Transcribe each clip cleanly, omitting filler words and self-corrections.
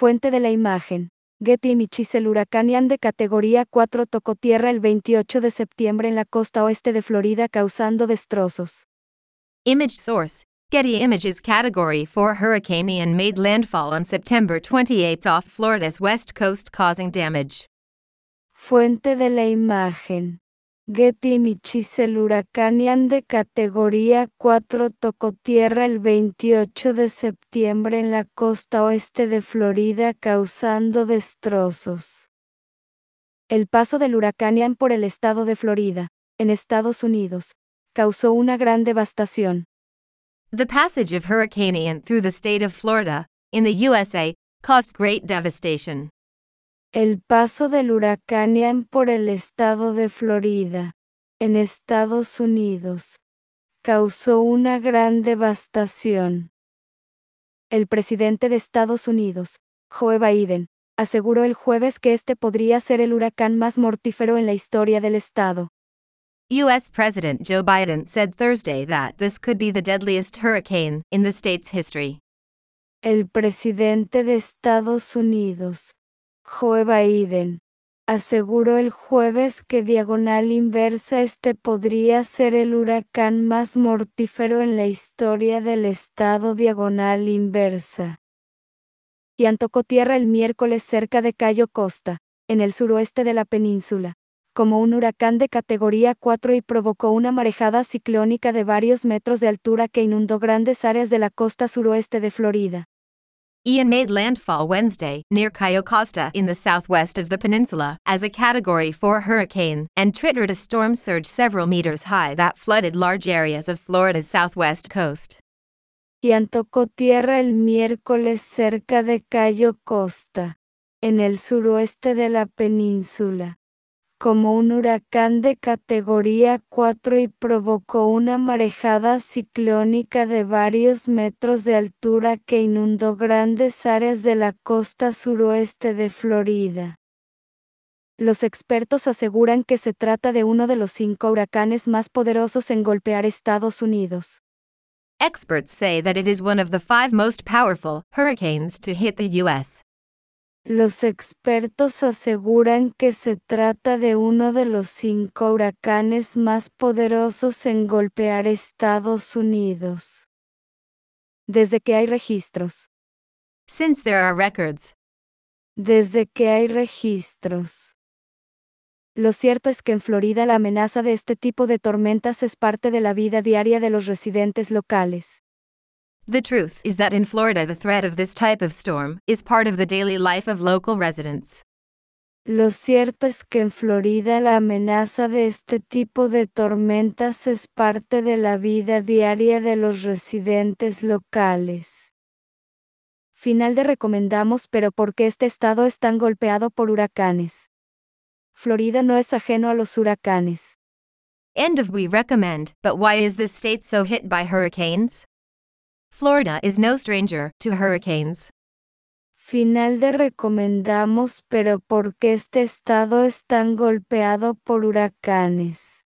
Fuente de la imagen. Getty Images. El huracán Ian de categoría 4 tocó tierra el 28 de septiembre en la costa oeste de Florida causando destrozos. Image source: Getty Images. Category 4 Hurricane Ian made landfall on September 28 off Florida's west coast causing damage. Fuente de la imagen. Getty Images. El huracán Ian de categoría 4 tocó tierra el 28 de septiembre en la costa oeste de Florida causando destrozos. El paso del huracán Ian por el estado de Florida, en Estados Unidos, causó una gran devastación. The passage of Hurricane Ian through the state of Florida, in the USA, caused great devastation. El paso del huracán Ian por el estado de Florida, en Estados Unidos, causó una gran devastación. El presidente de Estados Unidos, Joe Biden, aseguró el jueves que este podría ser el huracán más mortífero en la historia del estado. U.S. President Joe Biden said Thursday that this could be the deadliest hurricane in the state's history. El presidente de Estados Unidos, Joe Biden, aseguró el jueves que diagonal inversa este podría ser el huracán más mortífero en la historia del estado diagonal inversa. Ian tocó tierra el miércoles cerca de Cayo Costa, en el suroeste de la península, como un huracán de categoría 4 y provocó una marejada ciclónica de varios metros de altura que inundó grandes áreas de la costa suroeste de Florida. Ian made landfall Wednesday near Cayo Costa in the southwest of the peninsula as a Category 4 hurricane and triggered a storm surge several meters high that flooded large areas of Florida's southwest coast. Ian tocó tierra el miércoles cerca de Cayo Costa, en el suroeste de la península, como un huracán de categoría 4 y provocó una marejada ciclónica de varios metros de altura que inundó grandes áreas de la costa suroeste de Florida. Los expertos aseguran que se trata de uno de los 5 huracanes más poderosos en golpear Estados Unidos. Experts say that it is one of the 5 most powerful hurricanes to hit the U.S. Los expertos aseguran que se trata de uno de los 5 huracanes más poderosos en golpear Estados Unidos. Desde que hay registros. Since there are records. Desde que hay registros. Lo cierto es que en Florida la amenaza de este tipo de tormentas es parte de la vida diaria de los residentes locales. The truth is that in Florida the threat of this type of storm is part of the daily life of local residents. Lo cierto es que en Florida la amenaza de este tipo de tormentas es parte de la vida diaria de los residentes locales. Final de recomendamos. Pero ¿por qué este estado es tan golpeado por huracanes? Florida no es ajeno a los huracanes. End of we recommend, but why is this state so hit by hurricanes? Florida is no stranger to hurricanes. Final de recomendamos. Pero ¿por qué este estado es tan golpeado por huracanes?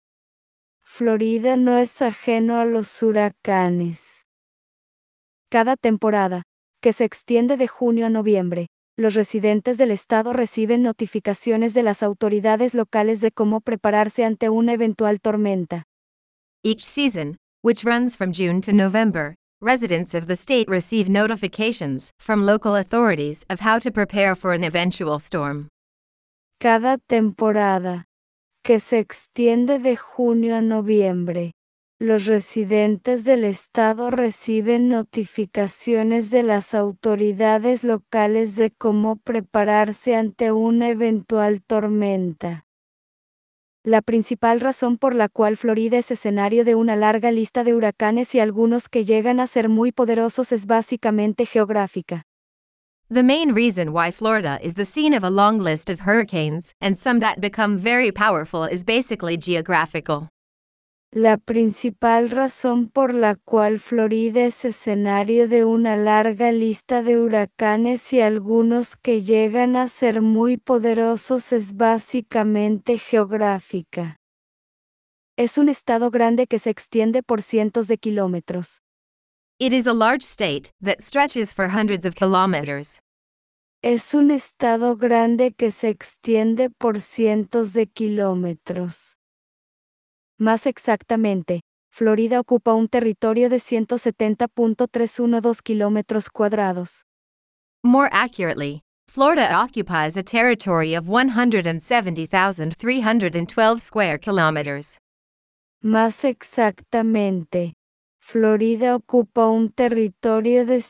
Florida no es ajeno a los huracanes. Cada temporada, que se extiende de junio a noviembre, los residentes del estado reciben notificaciones de las autoridades locales de cómo prepararse ante una eventual tormenta. Each season, which runs from June to November, residents of the state receive notifications from local authorities of how to prepare for an eventual storm. Cada temporada, que se extiende de junio a noviembre, los residentes del estado reciben notificaciones de las autoridades locales de cómo prepararse ante una eventual tormenta. La principal razón por la cual Florida es escenario de una larga lista de huracanes y algunos que llegan a ser muy poderosos es básicamente geográfica. The main reason why Florida is the scene of a long list of hurricanes and some that become very powerful is basically geographical. La principal razón por la cual Florida es escenario de una larga lista de huracanes y algunos que llegan a ser muy poderosos es básicamente geográfica. Es un estado grande que se extiende por cientos de kilómetros. It is a large state that stretches for hundreds of kilometers. Es un estado grande que se extiende por cientos de kilómetros. Más exactamente, Florida ocupa un territorio de 170.312 kilómetros cuadrados. More accurately, Florida occupies a territory of 170,312 square kilometers. Más exactamente, Florida ocupa un territorio de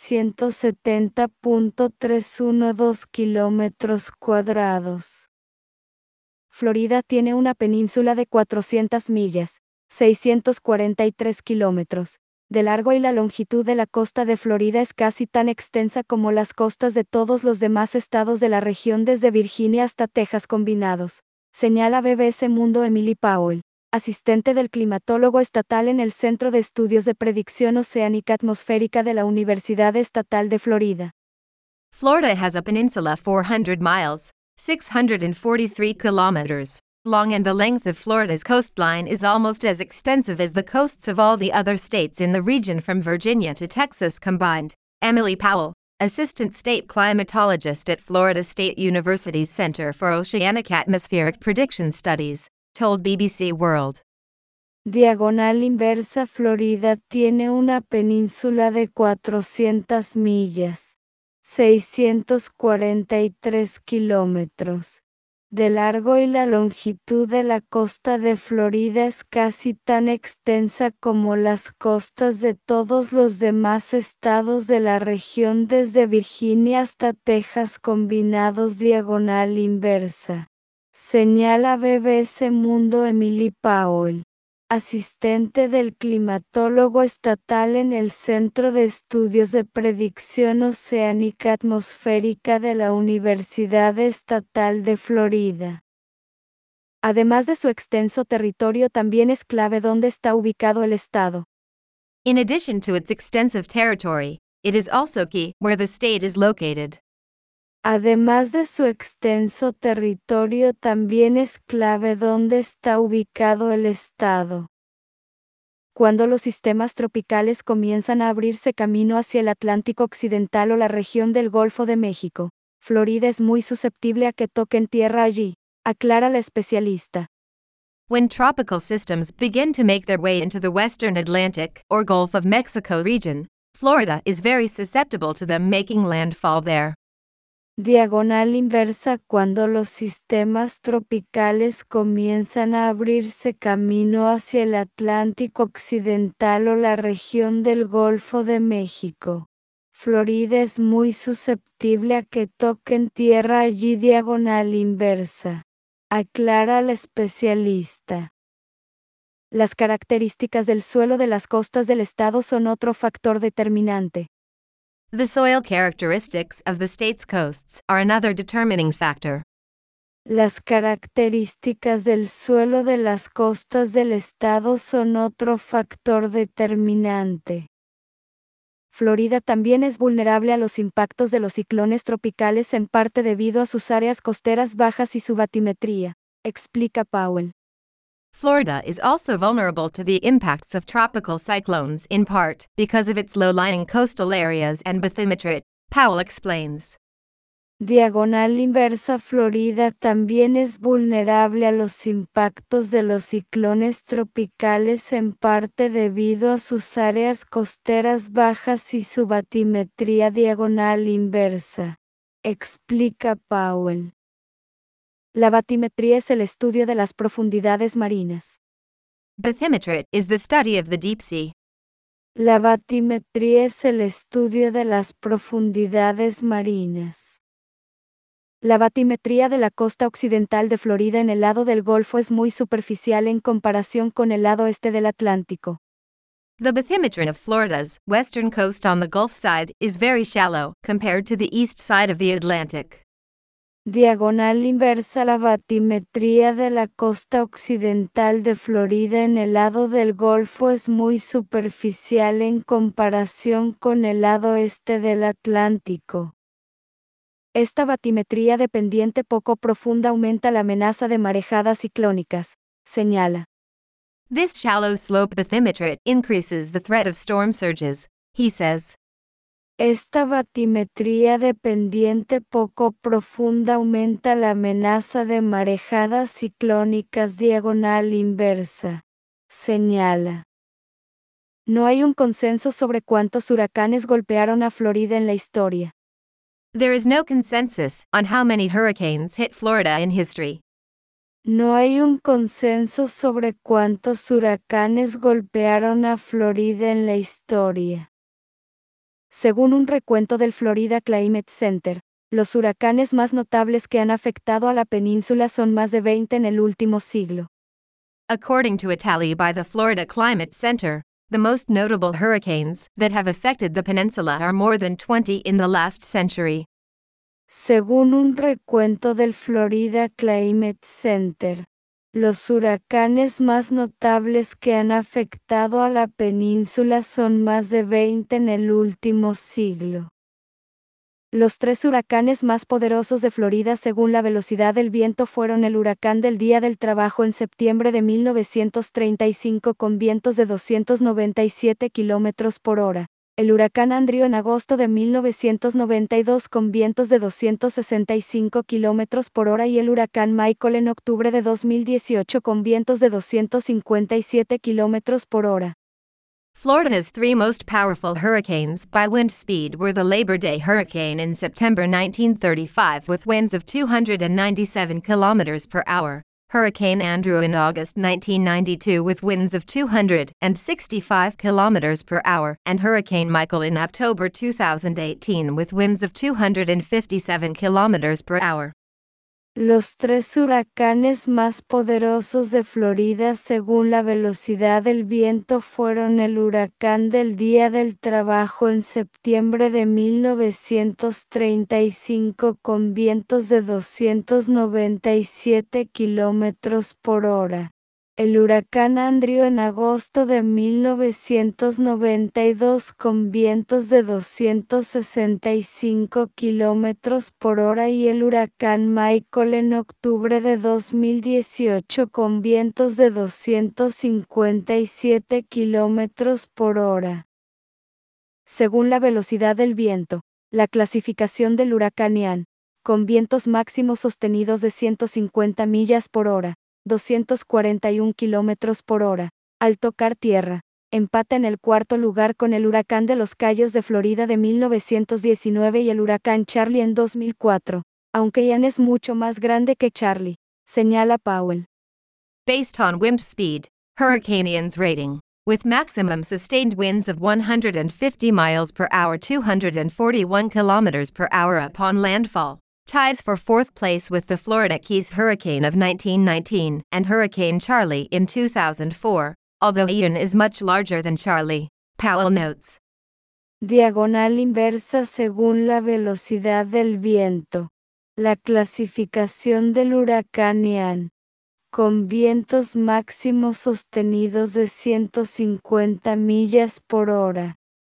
170.312 kilómetros cuadrados. Florida tiene una península de 400 millas, 643 kilómetros, de largo y la longitud de la costa de Florida es casi tan extensa como las costas de todos los demás estados de la región desde Virginia hasta Texas combinados, señala BBC Mundo Emily Powell, asistente del climatólogo estatal en el Centro de Estudios de Predicción Oceánica Atmosférica de la Universidad Estatal de Florida. Florida has a peninsula 400 miles, 643 kilometers, long, and the length of Florida's coastline is almost as extensive as the coasts of all the other states in the region from Virginia to Texas combined. Emily Powell, assistant state climatologist at Florida State University's Center for Oceanic Atmospheric Prediction Studies, told BBC World. Diagonal inversa. Florida tiene una península de 400 millas, 643 kilómetros, de largo y la longitud de la costa de Florida es casi tan extensa como las costas de todos los demás estados de la región desde Virginia hasta Texas combinados. Diagonal inversa, señala BBC Mundo Emily Powell, asistente del climatólogo estatal en el Centro de Estudios de Predicción Oceánica Atmosférica de la Universidad Estatal de Florida. Además de su extenso territorio, también es clave dónde está ubicado el estado. In addition to its extensive territory, it is also key where the state is located. Además de su extenso territorio, también es clave dónde está ubicado el estado. Cuando los sistemas tropicales comienzan a abrirse camino hacia el Atlántico Occidental o la región del Golfo de México, Florida es muy susceptible a que toquen tierra allí, aclara la especialista. When tropical systems begin to make their way into the western Atlantic or Gulf of Mexico region, Florida is very susceptible to them making landfall there. Diagonal inversa. Cuando los sistemas tropicales comienzan a abrirse camino hacia el Atlántico Occidental o la región del Golfo de México, Florida es muy susceptible a que toquen tierra allí. Diagonal inversa, aclara la especialista. Las características del suelo de las costas del estado son otro factor determinante. The soil characteristics of the state's coasts are another determining factor. Las características del suelo de las costas del estado son otro factor determinante. Florida también es vulnerable a los impactos de los ciclones tropicales en parte debido a sus áreas costeras bajas y su batimetría, explica Powell. Florida is also vulnerable to the impacts of tropical cyclones in part because of its low-lying coastal areas and bathymetry, Powell explains. Diagonal inversa. Florida también es vulnerable a los impactos de los ciclones tropicales en parte debido a sus áreas costeras bajas y su batimetría. Diagonal inversa, explica Powell. La batimetría es el estudio de las profundidades marinas. Bathymetry is the study of the deep sea. La batimetría es el estudio de las profundidades marinas. La batimetría de la costa occidental de Florida en el lado del Golfo es muy superficial en comparación con el lado este del Atlántico. The bathymetry of Florida's western coast on the Gulf side is very shallow compared to the east side of the Atlantic. Diagonal inversa. La batimetría de la costa occidental de Florida en el lado del Golfo es muy superficial en comparación con el lado este del Atlántico. Esta batimetría dependiente poco profunda aumenta la amenaza de marejadas ciclónicas, señala. This shallow slope bathymetry increases the threat of storm surges, he says. Esta batimetría dependiente poco profunda aumenta la amenaza de marejadas ciclónicas diagonal inversa, señala. No hay un consenso sobre cuántos huracanes golpearon a Florida en la historia. There is no consensus on how many hurricanes hit Florida in history. No hay un consenso sobre cuántos huracanes golpearon a Florida en la historia. Según un recuento del Florida Climate Center, los huracanes más notables que han afectado a la península son más de 20 en el último siglo. According to a tally by the Florida Climate Center, the most notable hurricanes that have affected the peninsula are more than 20 in the last century. Según un recuento del Florida Climate Center, los huracanes más notables que han afectado a la península son más de 20 en el último siglo. Los 3 huracanes más poderosos de Florida según la velocidad del viento fueron el huracán del Día del Trabajo en septiembre de 1935 con vientos de 297 km por hora, el huracán Andrew en agosto de 1992 con vientos de 265 km por hora y el huracán Michael en octubre de 2018 con vientos de 257 km por hora. Florida's 3 most powerful hurricanes by wind speed were the Labor Day hurricane in September 1935 with winds of 297 km per hour, Hurricane Andrew in August 1992 with winds of 265 km per hour, and Hurricane Michael in October 2018 with winds of 257 km per hour. Los 3 huracanes más poderosos de Florida según la velocidad del viento fueron el huracán del Día del Trabajo en septiembre de 1935 con vientos de 297 km por hora. El huracán Andrew en agosto de 1992 con vientos de 265 km por hora y el huracán Michael en octubre de 2018 con vientos de 257 km por hora. Según la velocidad del viento, la clasificación del huracán Ian, con vientos máximos sostenidos de 150 millas por hora, 241 km por hora, al tocar tierra, empata en el cuarto lugar con el huracán de los Cayos de Florida de 1919 y el huracán Charlie en 2004, aunque Ian es mucho más grande que Charlie, señala Powell. Based on wind speed, Hurricane Ian's rating, with maximum sustained winds of 150 miles per hour 241 kilometers per hour upon landfall, ties for 4th place with the Florida Keys hurricane of 1919 and Hurricane Charlie in 2004, although Ian is much larger than Charlie, Powell notes. Diagonal inversa según la velocidad del viento. La clasificación del huracán Ian, con vientos máximos sostenidos de 150 millas por hora,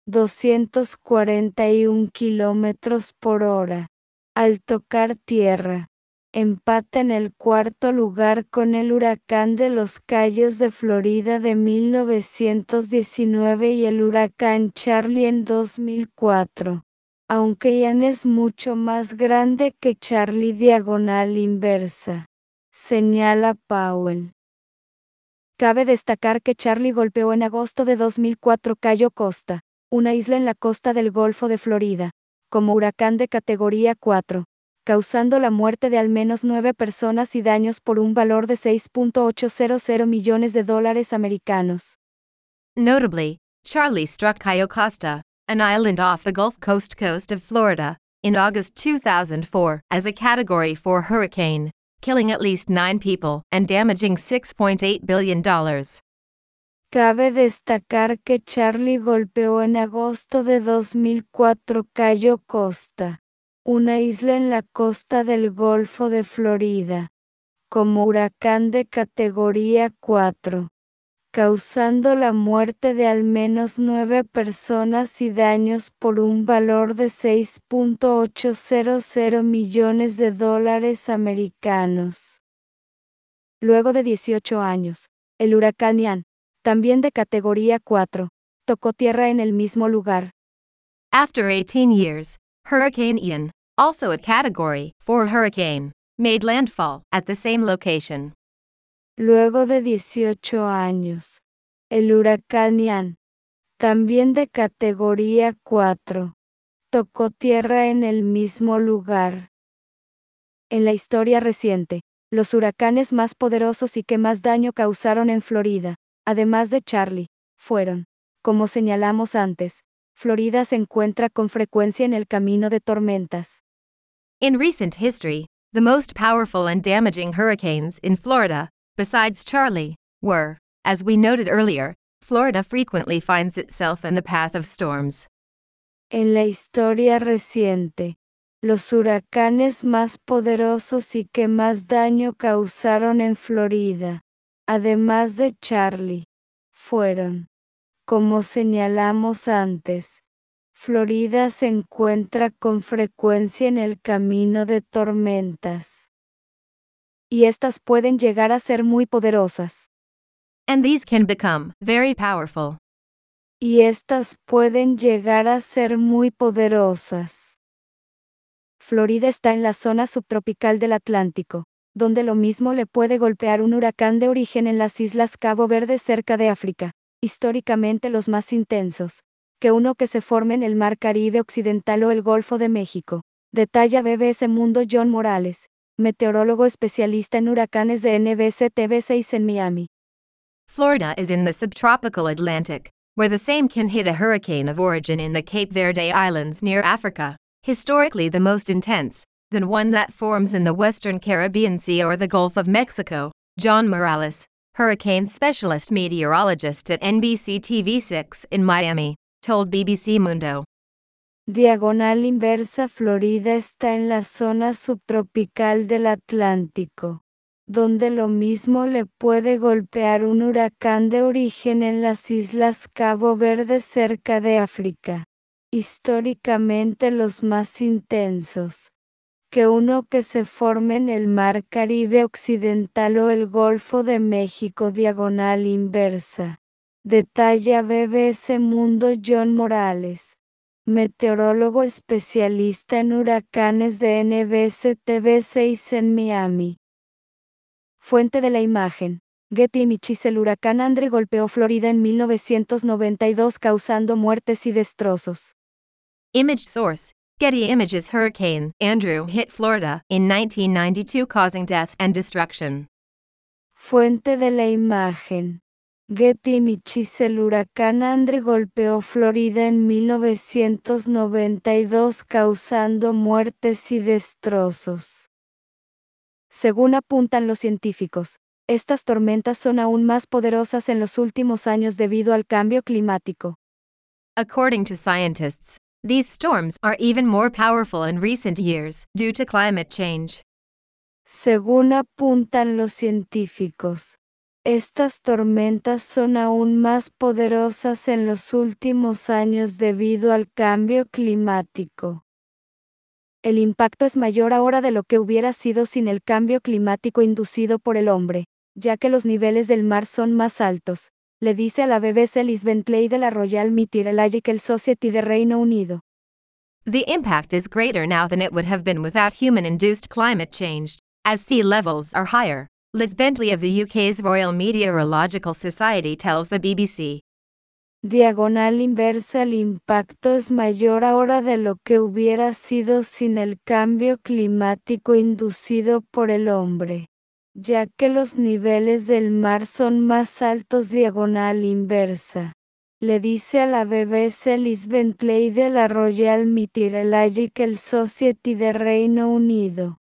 241 kilómetros por hora, al tocar tierra, empata en el cuarto lugar con el huracán de los Cayos de Florida de 1919 y el huracán Charlie en 2004. Aunque Ian es mucho más grande que Charlie diagonal inversa, señala Powell. Cabe destacar que Charlie golpeó en agosto de 2004 Cayo Costa, una isla en la costa del Golfo de Florida, como huracán de categoría 4, causando la muerte de al menos 9 personas y daños por un valor de $6.800 millones americanos. Notably, Charlie struck Cayo Costa, an island off the Gulf Coast of Florida, in August 2004 as a Category 4 hurricane, killing at least 9 people and damaging $6.8 billion. Cabe destacar que Charlie golpeó en agosto de 2004 Cayo Costa, una isla en la costa del Golfo de Florida, como huracán de categoría 4, causando la muerte de al menos 9 personas y daños por un valor de $6.800 millones americanos. Luego de 18 años, el huracán Ian, también de categoría 4, tocó tierra en el mismo lugar. After 18 years, Hurricane Ian, also a Category 4 hurricane, made landfall at the same location. Luego de 18 años, el huracán Ian, también de categoría 4, tocó tierra en el mismo lugar. En la historia reciente, los huracanes más poderosos y que más daño causaron en Florida, además de Charley, fueron, como señalamos antes, Florida se encuentra con frecuencia en el camino de tormentas. In recent history, the most powerful and damaging hurricanes in Florida, besides Charley, were, as we noted earlier, Florida frequently finds itself in the path of storms. En la historia reciente, los huracanes más poderosos y que más daño causaron en Florida, además de Charley, fueron, como señalamos antes, Florida se encuentra con frecuencia en el camino de tormentas. Y estas pueden llegar a ser muy poderosas. And these can become very powerful. Y estas pueden llegar a ser muy poderosas. Florida está en la zona subtropical del Atlántico, donde lo mismo le puede golpear un huracán de origen en las islas Cabo Verde cerca de África, históricamente los más intensos, que uno que se forme en el Mar Caribe Occidental o el Golfo de México. Detalla BBC Mundo John Morales, meteorólogo especialista en huracanes de NBC TV6 en Miami. Florida is in the subtropical Atlantic, where the same can hit a hurricane of origin in the Cape Verde Islands near Africa, historically the most intense, than one that forms in the Western Caribbean Sea or the Gulf of Mexico. John Morales, hurricane specialist meteorologist at NBC TV6 in Miami, told BBC Mundo. Diagonal inversa. Florida está en la zona subtropical del Atlántico, donde lo mismo le puede golpear un huracán de origen en las islas Cabo Verde cerca de África, históricamente los más intensos, que uno que se forme en el Mar Caribe Occidental o el Golfo de México. Diagonal inversa. Detalla BBC Mundo John Morales, meteorólogo especialista en huracanes de NBC TV6 en Miami. Fuente de la imagen: Getty Images. El huracán Andre golpeó Florida en 1992 causando muertes y destrozos. Image source: Getty Images. Hurricane Andrew hit Florida in 1992 causing death and destruction. Fuente de la imagen: Getty Images. El huracán Andre golpeó Florida en 1992 causando muertes y destrozos. Según apuntan los científicos, estas tormentas son aún más poderosas en los últimos años debido al cambio climático. According to scientists, these storms are even more powerful in recent years due to climate change. Según apuntan los científicos, estas tormentas son aún más poderosas en los últimos años debido al cambio climático. El impacto es mayor ahora de lo que hubiera sido sin el cambio climático inducido por el hombre, ya que los niveles del mar son más altos, le dice a la BBC Liz Bentley de la Royal Meteorological Society de Reino Unido. The impact is greater now than it would have been without human-induced climate change, as sea levels are higher, Liz Bentley of the UK's Royal Meteorological Society tells the BBC. Diagonal inversa. El impacto es mayor ahora de lo que hubiera sido sin el cambio climático inducido por el hombre, ya que los niveles del mar son más altos. Diagonal inversa. Le dice a la BBC Liz Bentley de la Royal Meteorological Society de Reino Unido.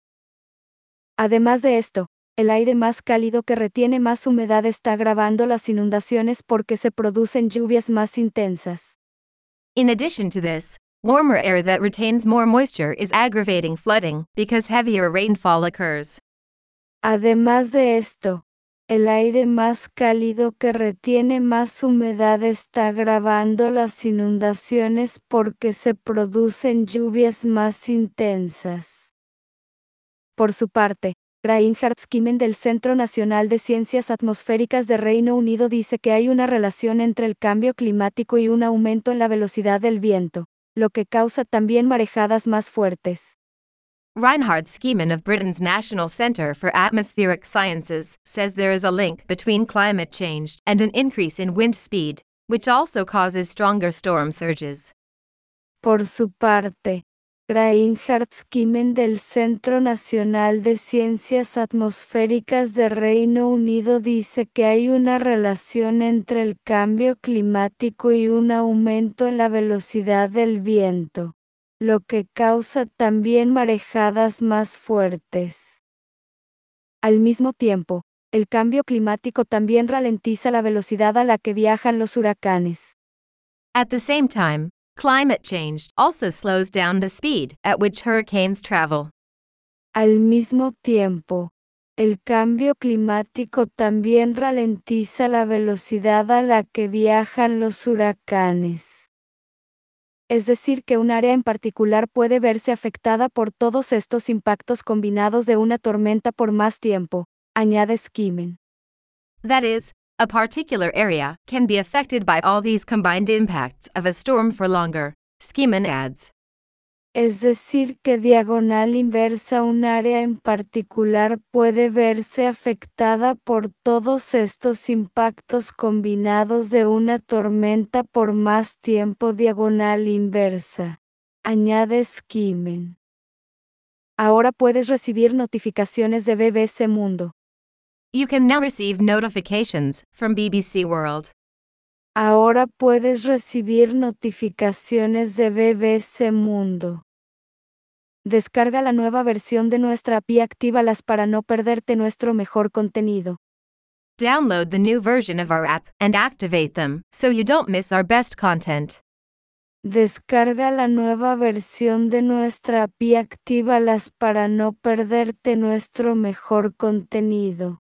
Además de esto, el aire más cálido que retiene más humedad está agravando las inundaciones porque se producen lluvias más intensas. In addition to this, warmer air that retains more moisture is aggravating flooding because heavier rainfall occurs. Además de esto, el aire más cálido que retiene más humedad está agravando las inundaciones porque se producen lluvias más intensas. Por su parte, Reinhard Skimen del Centro Nacional de Ciencias Atmosféricas de Reino Unido dice que hay una relación entre el cambio climático y un aumento en la velocidad del viento. lo que causa también marejadas más fuertes. Reinhard Schiemann of Britain's National Centre for Atmospheric Sciences says there is a link between climate change and an increase in wind speed, which also causes stronger storm surges. Por su parte, Reinhard Schiemann del Centro Nacional de Ciencias Atmosféricas de Reino Unido dice que hay una relación entre el cambio climático y un aumento en la velocidad del viento, lo que causa también marejadas más fuertes. Al mismo tiempo, el cambio climático también ralentiza la velocidad a la que viajan los huracanes. At the same time, climate change also slows down the speed at which hurricanes travel. Al mismo tiempo, el cambio climático también ralentiza la velocidad a la que viajan los huracanes. Es decir, que un área en particular puede verse afectada por todos estos impactos combinados de una tormenta por más tiempo, añade Schiemann. That is, a particular area can be affected by all these combined impacts of a storm for longer, Schiemann adds. Es decir, que diagonal inversa un área en particular puede verse afectada por todos estos impactos combinados de una tormenta por más tiempo diagonal inversa, añade Schiemann. Ahora puedes recibir notificaciones de BBC Mundo. You can now receive notifications from BBC World. Ahora puedes recibir notificaciones de BBC Mundo. Descarga la nueva versión de nuestra app y actívalas para no perderte nuestro mejor contenido. Download the new version of our app and activate them so you don't miss our best content. Descarga la nueva versión de nuestra app y actívalas para no perderte nuestro mejor contenido.